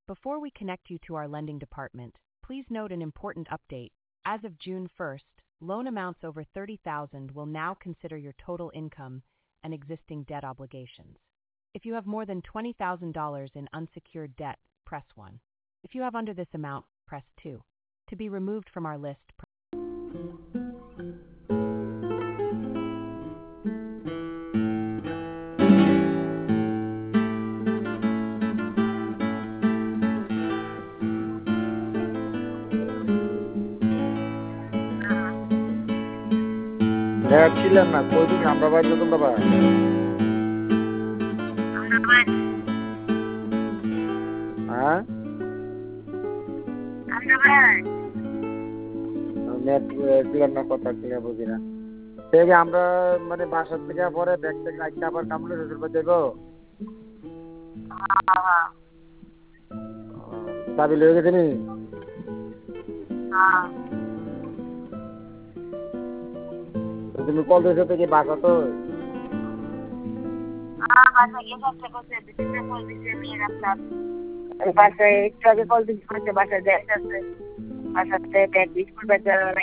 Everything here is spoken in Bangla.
Before we connect you to our lending department, please note an important update. As of June 1st, loan amounts over $30,000 will now consider your total income and existing debt obligations. If you have more than $20,000 in unsecured debt, press 1. If you have under this amount, press 2. To be removed from our list, ছিলাম না কই তুমি আমরা বাড়ি যখন বাবা হ্যাঁ ছিলাম না কথা ক্লিয়ার বুঝি না থেকে আমরা মানে বাসার থেকে পরে ব্যাগ থেকে রাখতে আবার কামলে শ্বশুর বাড়ি যাবো চাবি লয়ে গেছে নি তুমি কল দিয়েছো তো কি বাসা তো বাসায় একটু আগে কল দিচ্ছি বাসায় বাসাতে ব্যাগ বিস্কুট